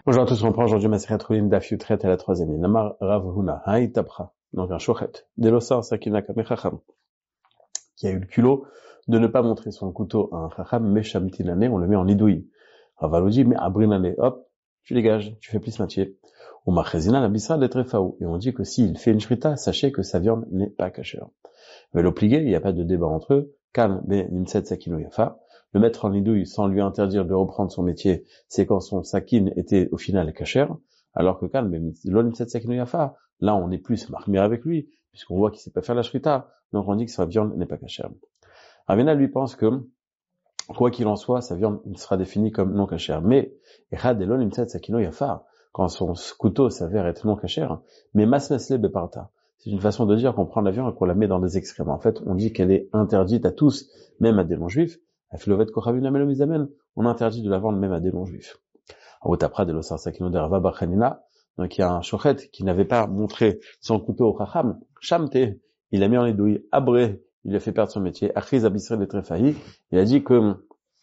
Bonjour à tous, on reprend aujourd'hui Masechet Chulin Daf Yutret à la troisième ligne. Namar Rav Huna, Haïtapra, donc un shochet, Delosar Sakina Kame Chacham, qui a eu le culot de ne pas montrer son couteau à un Chacham, mais Shamtinane, on le met en idouille. Rav dit, mais Abrinane, hop, tu dégages, tu fais plus métier. Ou Machezina la Bisra de Trefaou. Et on dit que s'il fait une shrita, sachez que sa viande n'est pas cachère. Mais l'obligé, il n'y a pas de débat entre eux, Kan be Nimset Sakino Yafa, le mettre en idouille sans lui interdire de reprendre son métier, c'est quand son sakin était au final cachère, alors que Kan be Nimset Sakino Yafa, là on est plus marmire avec lui, puisqu'on voit qu'il sait pas faire la shrita, donc on dit que sa viande n'est pas cachère. Ravena lui pense que, quoi qu'il en soit, sa viande sera définie comme non cachère. Mais, quand son couteau s'avère être non cachère, mais masmesle beparta. C'est une façon de dire qu'on prend la viande et qu'on la met dans des excréments. En fait, on dit qu'elle est interdite à tous, même à des non-juifs. On interdit de la vendre même à des non-juifs. Donc il y a un shochet qui n'avait pas montré son couteau au chacham. Shamte, il a mis en les douilles. Abré, il a fait perdre son métier. Achiz abisre de trefahi, il a dit que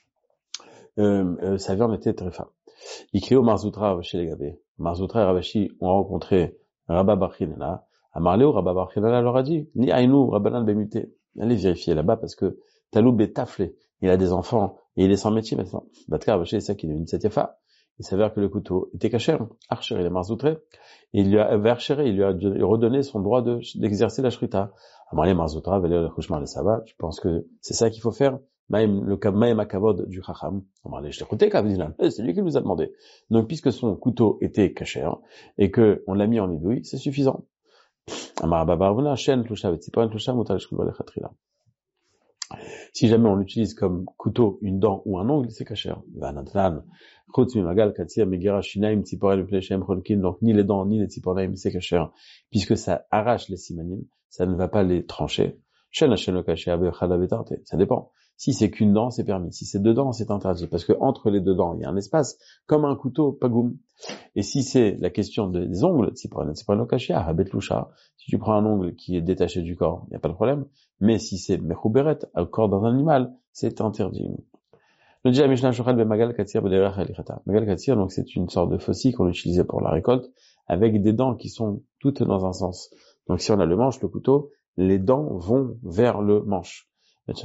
sa viande était trefa. Ikrio Marzoutra chez les Gabé. Marzoutra et Ravashi ont rencontré Rabba Barchinana. À Marléo, Rabba Barchinana leur a dit, ni Aïnou, Rabbanan Bemuté. Allez vérifier là-bas parce que Taloub est taflé. Il a des enfants et il est sans métier maintenant. Batkar Ravashi est ça qui devine cette effa. Il s'avère que le couteau était cachère. Archer, il est marzoutré. Il lui a verchéré, il lui a redonné son droit d'exercer la shrita. Amarlé Marzoutra, Valéo le Khushmar le Saba. Je pense que c'est ça qu'il faut faire. Le Maïm Akavod du Chacham. Amarlé, je t'ai écouté, Kavdinan. C'est lui qui nous a demandé. Donc, puisque son couteau était cachère et que on l'a mis en idouille, c'est suffisant. Amarababavuna, Shen, Tlusha, Vetziporen, Tlusha, Mutal, Shkul, Lechatria. Si jamais on l'utilise comme couteau, une dent ou un ongle, c'est cachère. Vanatlan, Chutz Magal, Katsir, Megera, Shinaim, Tziporel, Pleshem, Cholkin, donc ni les dents, ni les Tziporel, c'est cachère. Puisque ça arrache les simanim, ça ne va pas les trancher. Shen, Hashem, le caché, Abechadavetarte. Ça dépend. Si c'est qu'une dent, c'est permis. Si c'est deux dents, c'est interdit. Parce que entre les deux dents, il y a un espace, comme un couteau, pagoum. Et si c'est la question des ongles, Tziporel, Tziporel, le caché, Abetloucha. Si tu prends un ongle qui est détaché du corps, il n'y a pas de problème. Mais si c'est mechouberet, au corps d'un animal, c'est interdit. Le dit à Mishnah Shochal be Magal Katsir b'derech halichata. Magal Katsir, donc c'est une sorte de faucille qu'on utilisait pour la récolte, avec des dents qui sont toutes dans un sens. Donc si on a le manche, le couteau, les dents vont vers le manche. Si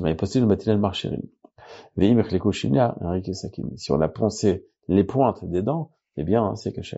on a poncé les pointes des dents, eh bien, c'est caché.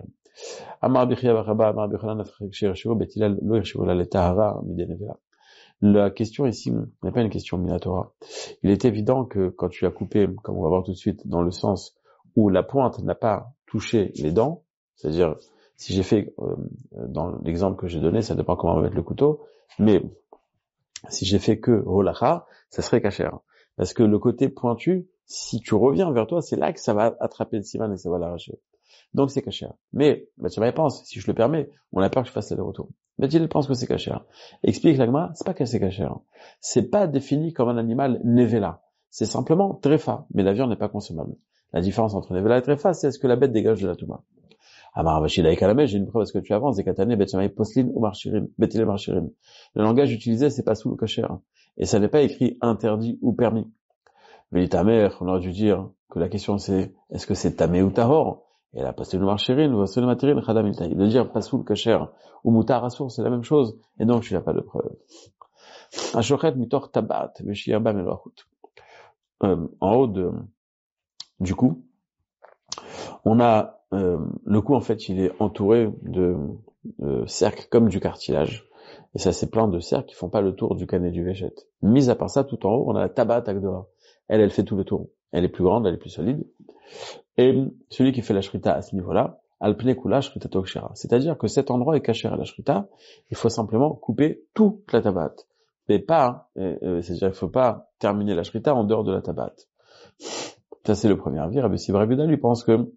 La question ici n'est pas une question minatora. Il est évident que quand tu as coupé, comme on va voir tout de suite, dans le sens où la pointe n'a pas touché les dents, c'est-à-dire, si j'ai fait, dans l'exemple que j'ai donné, ça dépend comment on va mettre le couteau, mais si j'ai fait que holacha, ça serait cachère. Parce que le côté pointu, si tu reviens vers toi, c'est là que ça va attraper le siman et ça va l'arracher. Donc c'est cachère. Mais, tu me pense, si je le permets, on a peur que je fasse l'aller-retour. Il pense que c'est cachère. Explique l'agma, c'est pas que c'est cachère. C'est pas défini comme un animal nevela. C'est simplement trefa, mais la viande n'est pas consommable. La différence entre nevela et trefa, c'est est-ce que la bête dégage de la touma. Amaravashi Kalame, j'ai une preuve, est-ce que tu avances, Zekatane, Betchamay, Poslin ou Marchirin, Betile Marchirin. Le langage utilisé, c'est pas sous le cachère. Et ça n'est pas écrit interdit ou permis. Mais tamer, on aurait dû dire que la question c'est, est-ce que c'est tamé ou tahor? Et la Poslin ou Marchirin, ou Poslin ou Marchirin, Khadam il de dire pas sous le cachère, ou Moutar Assour, c'est la même chose. Et donc, tu n'as pas de preuve. Ashochet mitor tabat, Veshiyaba meloachut. En haut du cou, on a le cou, en fait, il est entouré de cercles comme du cartilage. Et ça, c'est plein de cercles qui font pas le tour du canet du véchette. Mis à part ça, tout en haut, on a la tabat agdora. Elle fait tout le tour. Elle est plus grande, elle est plus solide. Et celui qui fait la shrita à ce niveau-là, alpne kula shrita tokshera. C'est-à-dire que cet endroit est caché à la shrita. Il faut simplement couper toute la tabat. Mais pas, c'est-à-dire qu'il faut pas terminer la shrita en dehors de la tabat. Ça, c'est le premier avis. Rabbi Sibra Buda lui pense que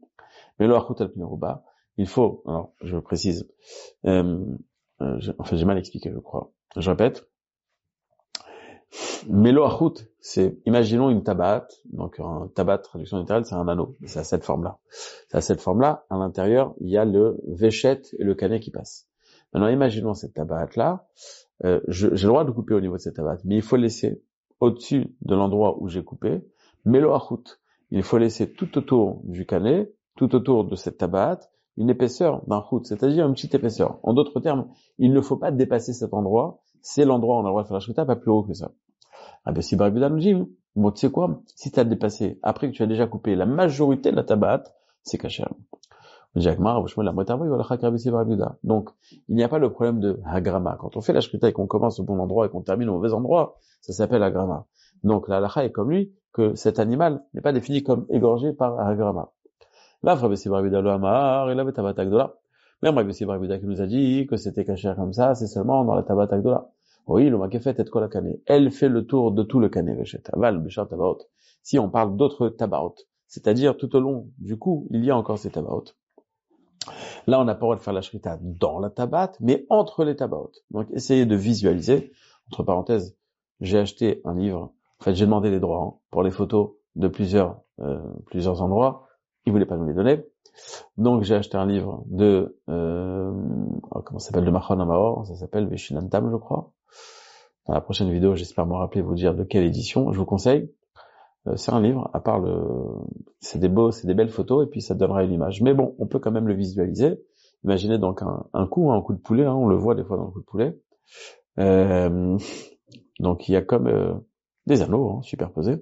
il faut, alors je précise, j'ai mal expliqué, je crois. Je répète. Melo achut, c'est, imaginons une tabat, donc un tabat, traduction littérale, c'est un anneau, c'est à cette forme-là. C'est à cette forme-là, à l'intérieur, il y a le véchette et le canet qui passent. Maintenant, imaginons cette tabat-là, j'ai le droit de couper au niveau de cette tabat, mais il faut laisser au-dessus de l'endroit où j'ai coupé, melo achut. Il faut laisser tout autour du canet tout autour de cette tabaat une épaisseur d'un khout, c'est-à-dire une petite épaisseur. En d'autres termes, il ne faut pas dépasser cet endroit, c'est l'endroit où on a le droit de faire la shrita, pas plus haut que ça. Ah ben si Rabbi Yehuda nous dit, bon tu sais quoi, si tu as dépassé, après que tu as déjà coupé la majorité de la tabaat, c'est kasher. Donc, il n'y a pas le problème de hagrama. Quand on fait la shrita et qu'on commence au bon endroit et qu'on termine au mauvais endroit, ça s'appelle hagrama. Donc, la halacha est comme lui, que cet animal n'est pas défini comme égorgé par hagrama. Là, Rabbi Yehuda lo amar, il avait tabat agdola. Même Rabbi Yehuda qui nous a dit que c'était kasher comme ça, c'est seulement dans la tabat agdola. Oui, le makefet et kol hakane. Elle fait le tour de tout le kané, val, bishar tabaot. Si on parle d'autres tabaot, c'est-à-dire tout au long du coup, il y a encore ces tabaot. Là, on n'a pas le droit de faire la shrita dans la tabat, mais entre les tabaot. Donc, essayez de visualiser. Entre parenthèses, j'ai acheté un livre. En fait, j'ai demandé les droits pour les photos de plusieurs endroits. Ils voulaient pas nous les donner. Donc, j'ai acheté un livre de, comment ça s'appelle, de Machon Amaor. Ça s'appelle Veshinantam, je crois. Dans la prochaine vidéo, j'espère me rappeler, vous dire de quelle édition. Je vous conseille. C'est un livre, à part c'est des belles photos, et puis ça donnera une image. Mais bon, on peut quand même le visualiser. Imaginez donc un coup de poulet, on le voit des fois dans le coup de poulet. Donc il y a comme des anneaux superposés.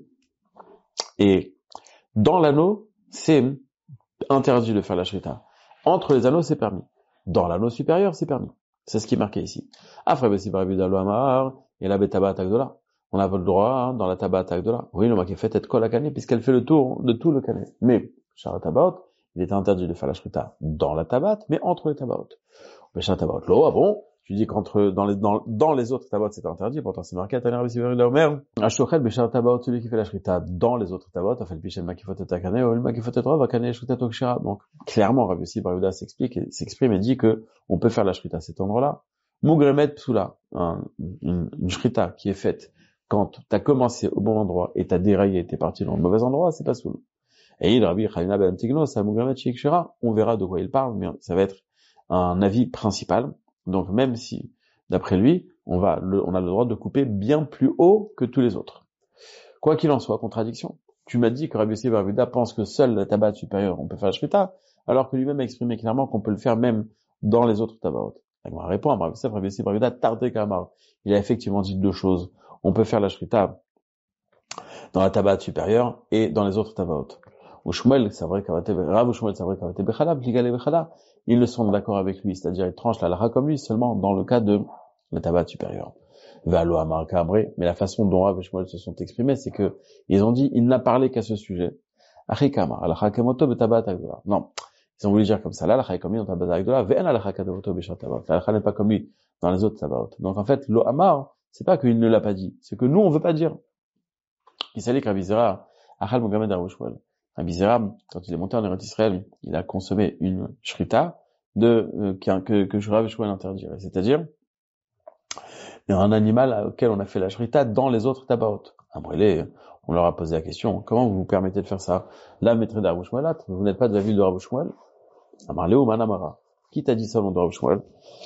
Et dans l'anneau, c'est interdit de faire la shrita. Entre les anneaux, c'est permis. Dans l'anneau supérieur, c'est permis. C'est ce qui est marqué ici. Après, si Rabbi Yehuda lo amar, et la betabat agdola. On a le droit dans la tabaat agdola. Oui, le makefet et kol hakane, puisqu'elle fait le tour de tout le kané. Mais, shara tabaot, il est interdit de faire la shrita dans la tabaat, mais entre les tabaot. Mais shara tabaot, lo, ah bon? Tu dis qu'entre, dans les autres tabaot, c'est interdit, pourtant c'est marqué, Tanya Rabbi Yehuda omer. Ashochet, beshara tabaot, celui qui fait la shrita dans les autres tabaot, a fait le pichel makefet et hakane, ou le makefet et rov, hakane, shrita tokshira. Donc, clairement, Rabbi Yehuda s'exprime et dit que on peut faire la shrita à cet endroit-là. Mugremet psula, une shrita qui est faite quand t'as commencé au bon endroit et t'as déraillé, t'es parti dans le mauvais endroit, c'est pas soul. Et il Rabbi Chanina ben Tignos, on verra de quoi il parle, mais ça va être un avis principal. Donc même si, d'après lui, on a le droit de couper bien plus haut que tous les autres. Quoi qu'il en soit, contradiction. Tu m'as dit que Rabbi Yehuda pense que seule la tabaat supérieure, on peut faire la shrita, alors que lui-même a exprimé clairement qu'on peut le faire même dans les autres tabaot. On va répondre, Rabbi Yehuda tardé kamar. Il a effectivement dit deux choses. On peut faire la shrita dans la tabaat supérieure et dans les autres tabaot. Ou Shmuel, c'est vrai Rav Shmuel, c'est vrai qu'avate bechala, pligale bechala, ils ne sont d'accord avec lui, c'est-à-dire ils tranchent la lacha comme lui seulement dans le cas de la tabaat supérieure. Valo amar kabré, mais la façon dont Rav et Shmuel se sont exprimés, c'est que ils ont dit, il n'a parlé qu'à ce sujet. Achikama, alacha kemoto betabaat agdola. Non. Ils ont voulu dire comme ça, là, la est comme lui dans tabaat agdola, ve'en alacha kemoto b'shat tabaot. La n'est pas comme lui dans les autres tabaot. Donc en fait, lo amar, c'est pas qu'il ne l'a pas dit, c'est que nous, on veut pas dire. Il s'allait que Rabbi Zera, Achal Mogamed Rav Shmuel. Rabbi Zera, quand il est monté en Eretz Israël, il a consommé une shrita que Rav Shmuel interdirait. C'est-à-dire, un animal auquel on a fait la shrita dans les autres tabaot. Après, on leur a posé la question, comment vous vous permettez de faire ça? Là, maître de Rav Shmuel, vous n'êtes pas de la ville de Rav Shmuel? Amar Leo Manamara. Qui t'a dit ça au nom de Rav Shmuel?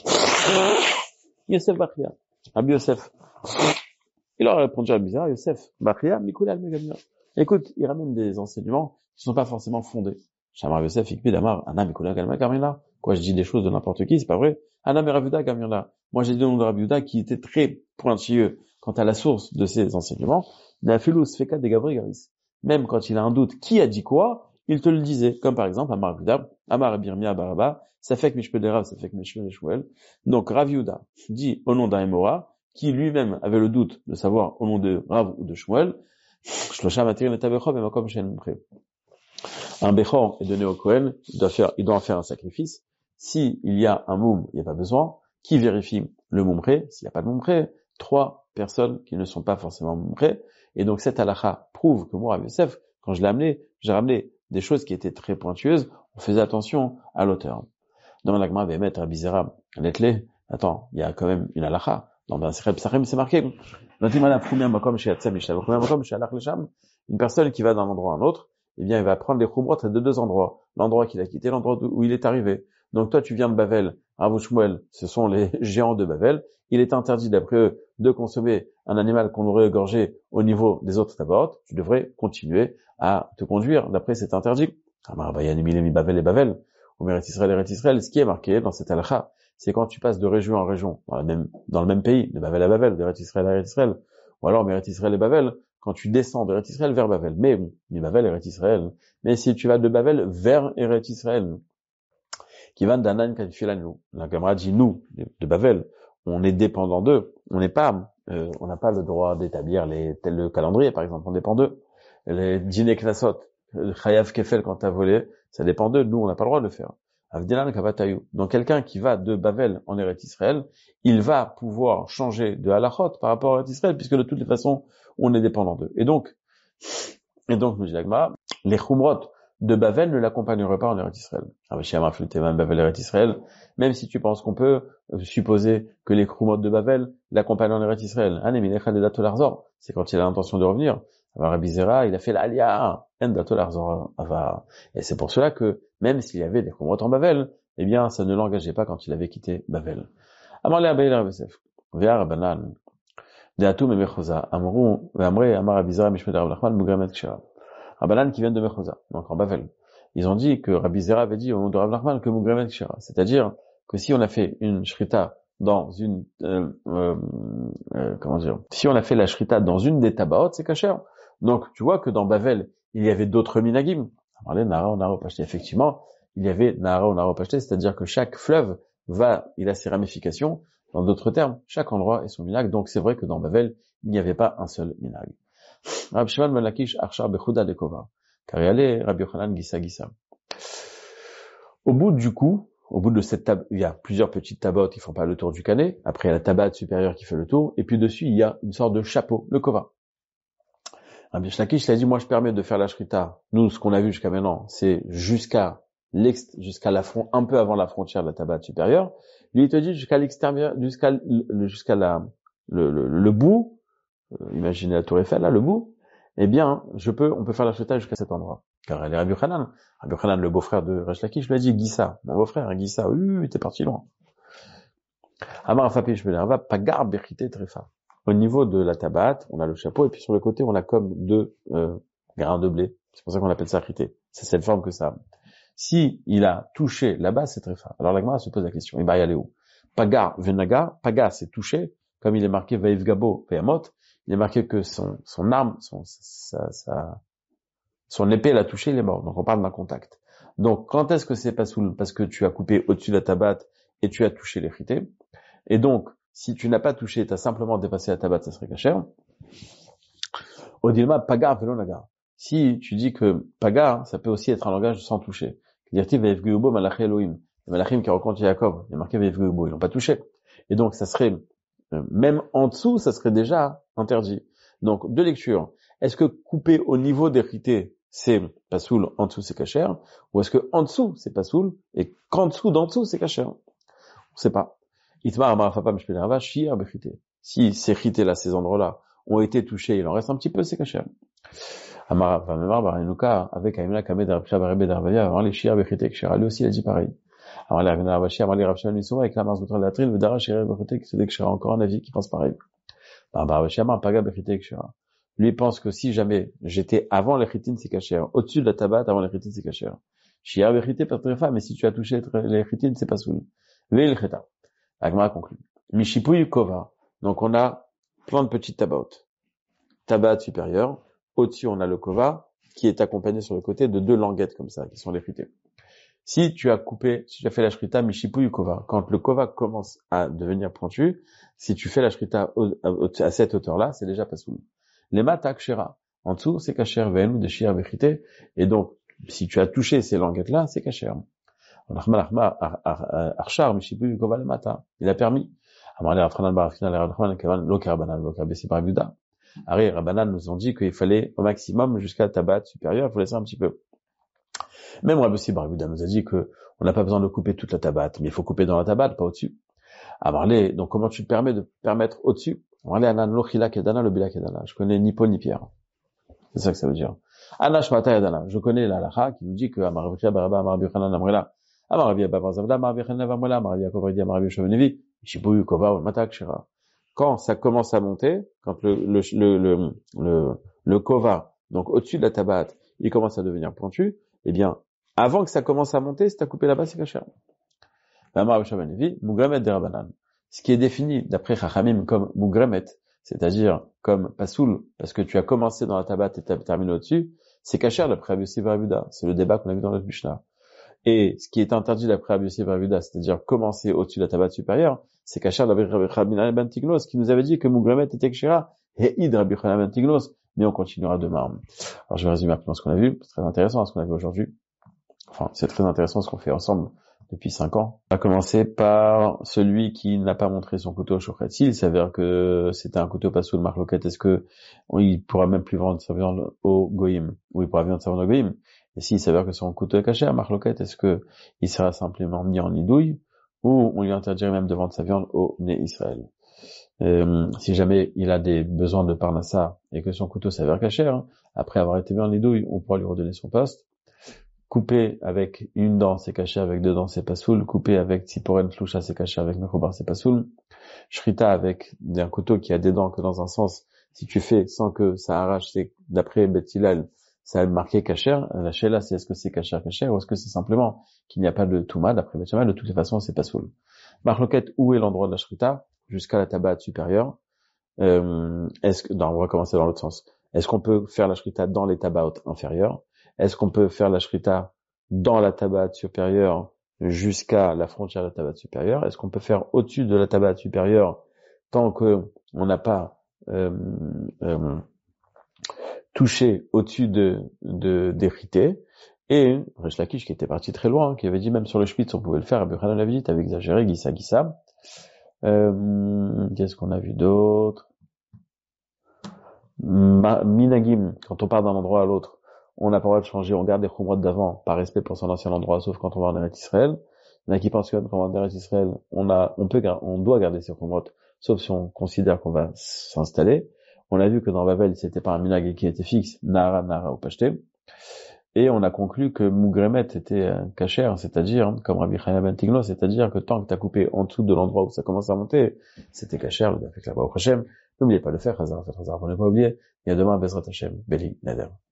Yosef Bachia. Rabbi Yosef. Il leur a répondu à bizarre, Yosef, Bachia, Mikula al-Megamia. Écoute, il ramène des enseignements qui sont pas forcément fondés. Shamar Yosef, Ikbi Damar, Anna Mikula al-Megamia. Quoi, je dis des choses de n'importe qui, c'est pas vrai. Anna Meravuda Gamina. Moi, j'ai dit le nom de Rabbi Yehuda qui était très pointilleux quant à la source de ces enseignements. Il a fait l'ousfeka des Gabri Garis. Même quand il a un doute qui a dit quoi, il te le disait. Comme par exemple, Amar Yehuda, Amar Birmia Baraba, ça fait que Mishpederav, ça fait que Mishpedeshmuel. Donc, Rabbi Yehuda dit au nom d'un Emora, qui lui-même avait le doute de savoir au nom de Rav ou de Shmuel, un Bechor est donné au Kohen, il doit en faire un sacrifice. S'il y a un moum, il n'y a pas besoin. Qui vérifie le moumré? S'il n'y a pas de moumré, 3 personnes qui ne sont pas forcément moumré. Et donc cette halakha prouve que moi, Rav Yosef, quand je l'ai amené, j'ai ramené des choses qui étaient très pointueuses. On faisait attention à l'auteur. Dans l'agma, Bémet, Rabbi Zera, attends, il y a quand même une halakha. Dans un Sechet Psachim, c'est marqué. Une personne qui va d'un endroit à un autre, eh bien, il va prendre les chumrot de 2 endroits. L'endroit qu'il a quitté, l'endroit où il est arrivé. Donc, toi, tu viens de Bavel, Rav Shmuel, ce sont les géants de Bavel. Il est interdit, d'après eux, de consommer un animal qu'on aurait égorgé au niveau des autres tabaot. Tu devrais continuer à te conduire d'après cet interdit. Amar Bayan mi Bavel et Bavel, ou Eretz Israël, ce qui est marqué dans cette halakha, c'est quand tu passes de région en région, dans le même pays, de Bavel à Bavel, d'Eretz Israël, ou alors Eretz Israël et Bavel, quand tu descends d'Eretz Israël vers Bavel. Mais, mi Bavel, Eretz Israël. Mais si tu vas de Bavel vers Eretz Israël, qui va d'Anan Kadfilanu. La Gemara dit, nous, de Bavel, on est dépendant d'eux. On n'a pas le droit d'établir le calendrier, par exemple. On dépend d'eux. Les dîners Knasot, le Chayav Kefel quand t'as volé, ça dépend d'eux. Nous, on n'a pas le droit de le faire. Avdinan Kavatayou. Donc, quelqu'un qui va de Bavel en Eretz Israël, il va pouvoir changer de halachot par rapport à Eretz Israël, puisque de toutes les façons, on est dépendant d'eux. Et donc, nous dit la Gemara, les Chumrot de Bavel ne l'accompagneraient pas en Eretz Israël. Même si tu penses qu'on peut supposer que les Chumrot de Bavel l'accompagnent en Eretz Israël. C'est quand il a l'intention de revenir. Rabbi Zera, il a fait l'Aliyah, et c'est pour cela que, même s'il y avait des Chumrot en Bavel, eh bien, ça ne l'engageait pas quand il avait quitté Bavel. Rabbanan, qui viennent de Mechoza, donc en Bavel. Ils ont dit que Rabbi Zera avait dit au nom de Rav Nachman que Mugremet Kshera. C'est-à-dire que si on a fait une shrita dans une, si on a fait la shrita dans une des tabaot, c'est kasher. Donc, tu vois que dans Bavel, il y avait d'autres minagim. Effectivement, il y avait Nahara ou Nahara Pashté, c'est-à-dire que chaque fleuve il a ses ramifications. Dans d'autres termes, chaque endroit est son minag. Donc, c'est vrai que dans Bavel, il n'y avait pas un seul minag. Rab Shimon ben Lakish Archar Bechuda de Kova. Car il y allait Rabbi Yochanan Gissa. Au bout de cette table, il y a plusieurs petites tabotes qui font pas le tour du canet. Après, il y a la tabate supérieure qui fait le tour. Et puis dessus, il y a une sorte de chapeau, le Kova. Rabbi Lakish l'a dit, moi je permets de faire la shrita. Nous, ce qu'on a vu jusqu'à maintenant, c'est jusqu'à un peu avant la frontière de la tabate supérieure. Lui, il te dit jusqu'à l'extérieur, jusqu'à le bout. Imaginez la tour Eiffel, là, le bout, eh bien, on peut faire la shrita jusqu'à cet endroit. Car elle est Rabbi Yochanan. Rabbi Yochanan, le beau-frère de Resh Lakish, lui a dit, Gissa, mon beau-frère, Gissa, t'es parti loin. Amar Afapish Benerva, Pagar Bechite Trefa. Au niveau de la tabate, on a le chapeau, et puis sur le côté, on a comme deux grains de blé. C'est pour ça qu'on appelle ça rité. C'est cette forme que ça a. Si il a touché là-bas, c'est Trefa. Alors la Gemara se pose la question, il va y aller où? Pagar Venaga, Paga, c'est touché, comme il est marqué Vaïv Gabo, Peyamot, il est marqué que son arme, son épée l'a touché, il est mort. Donc on parle d'un contact. Donc quand est-ce que c'est pasoul? Parce que tu as coupé au-dessus de la tabate et tu as touché les frités. Et donc, si tu n'as pas touché, tu as simplement dépassé la tabate, ça serait kasher. Odilma, pagar velo nagar. Si tu dis que pagar, ça peut aussi être un langage sans toucher. C'est-à-dire, Vaïvgubo malaché Elohim. Les malachim qui rencontrent Jacob, il est marqué Vaïvgubo, ils l'ont pas touché. Et donc, ça serait même en dessous, ça serait déjà interdit. Donc, deux lectures. Est-ce que couper au niveau des rités, c'est pasoul, en dessous c'est kasher, ou est-ce que en dessous c'est pasoul, et qu'en dessous d'en dessous c'est kasher? On sait pas. Itmar amarafapam shpelerava shiar bechité. Si ces rités-là, ces endroits-là, ont été touchés, il en reste un petit peu, c'est kasher. Amarafamemar barinuka, avec Aimla kamed arabsha barebe darvaya, avant les shiar bechité kasher. Lui aussi, il a dit pareil. Alors, la Ravina Rabashi, avec la Mars de la Tril, Vedara, Chéri, Bechité, qui se dit que Chéra, encore un avis qui pense pareil. Rabashi, Paga, Bechité, Chéra. Lui pense que si jamais j'étais avant les chitines, c'est caché. Au-dessus de la tabate, avant les chitines, c'est caché. Chia, Bechité, Petrifa, mais si tu as touché les chitines, c'est pas soul. Veil Cheta. Agma conclut. Mishipouy Kova. Donc, on a plein de petites tabates. Tabate supérieure. Au-dessus, on a le Kova, qui est accompagné sur le côté de deux languettes comme ça, qui sont les frités. Si tu as fait la shrita Mishipouy Kova, quand le Kova commence à devenir pointu, si tu fais la shrita à cette hauteur-là, c'est déjà pas soul. Les matak shera. En dessous, c'est kasher ve'enu de shir vechité. Et donc, si tu as touché ces languettes-là, c'est kasher. Archar Mishipouy Kova le mata. Il a permis. Rabbanan nous ont dit qu'il fallait au maximum jusqu'à la tabate supérieure, il faut laisser un petit peu. Même Rabbi Barguda nous a dit que on n'a pas besoin de couper toute la tabate, mais il faut couper dans la tabate, pas au-dessus. Donc comment tu te permets de permettre au-dessus? Je connais ni Paul ni Pierre. C'est ça que ça veut dire. Je connais la halakha qui nous dit que quand ça commence à monter, quand le kova, donc au-dessus de la tabate, il commence à devenir pointu, eh bien, Avant que ça commence à monter, si t'as coupé là-bas, c'est kasher. Mugremet de Rabanan. Ce qui est défini d'après Chachamim comme Mugremet, c'est-à-dire comme Pasoul, parce que tu as commencé dans la tabat et tu as terminé au-dessus, c'est kasher d'après Rabbi Yossi bar Yehuda. C'est le débat qu'on a vu dans notre Mishnah. Et ce qui est interdit d'après Rabbi Yossi bar Yehuda, c'est-à-dire commencer au-dessus de la tabat supérieure, c'est kasher d'après Rabbi Yochanan ben Tignos, qui nous avait dit que Mugremet était kshira, et id Rabbi Yochanan ben Tignos, mais on continuera demain. Alors je vais résumer rapidement ce qu'on a vu, c'est très intéressant ce qu'on a vu aujourd'hui. Enfin, c'est très intéressant ce qu'on fait ensemble depuis 5 ans. On va commencer par celui qui n'a pas montré son couteau au shochet. S'il s'avère que c'était un couteau pas sous le marloquette, est-ce que il pourra même plus vendre sa viande au goïm, ou il pourra vendre sa viande au goïm? Et s'il s'avère que son couteau est caché à marloquette, est-ce que il sera simplement mis en nidouille, ou on lui interdirait même de vendre sa viande au Né Israël? Si jamais il a des besoins de parnassa et que son couteau s'avère caché, après avoir été mis en nidouille, on pourra lui redonner son poste. Couper avec une dent, c'est caché, avec 2 dents, c'est pas soul. Couper avec tziporen floucha, c'est caché, avec mechobar, c'est pas soul. Shrita avec un couteau qui a des dents que dans un sens, si tu fais sans que ça arrache, c'est d'après Bet Hillel, ça a marqué kasher. La shela, c'est est-ce que c'est kasher, ou est-ce que c'est simplement qu'il n'y a pas de touma, d'après Bet Shammai, de toutes les façons, c'est pas soul. Marloquette, où est l'endroit de la shrita? Jusqu'à la tabat supérieure. On va commencer dans l'autre sens. Est-ce qu'on peut faire la shrita dans les tabaot inférieurs? Est-ce qu'on peut faire la shrita dans la tabat supérieure jusqu'à la frontière de la tabat supérieure? Est-ce qu'on peut faire au-dessus de la tabat supérieure tant que on n'a pas touché au-dessus d'hérité? Et Resh Lakish, qui était parti très loin, qui avait dit même sur le Spitz on pouvait le faire, Rabbi Yochanan l'avait dit, t'avais exagéré, Gissa. Qu'est-ce qu'on a vu d'autre? Minagim, quand on part d'un endroit à l'autre, on n'a pas le droit de changer, on garde les khumrot d'avant, par respect pour son ancien endroit, sauf quand on va en Eretz Israël. Il y en a qui pensent que quand on va en Eretz Israël, on doit garder ces khumrot, sauf si on considère qu'on va s'installer. On a vu que dans Babel, c'était pas un minag qui était fixe, Nara ou Pashté. Et on a conclu que Mugremet était kasher, c'est-à-dire, comme Rabbi Yochanan ben Tignos, c'est-à-dire que tant que t'as coupé en dessous de l'endroit où ça commence à monter, c'était kasher, avec la voix au Hashem. N'oubliez pas de le faire, Hazar, pour ne pas oublier. Et à demain, Bezrat Hashem, Beli Nader.